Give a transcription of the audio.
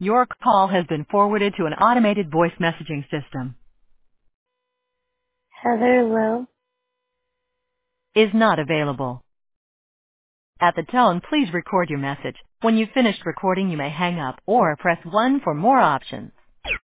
Your call has been forwarded to an automated voice messaging system. Heather Lowe. Is not available. At the tone, please record your message. When you've finished recording, you may hang up or press 1 for more options.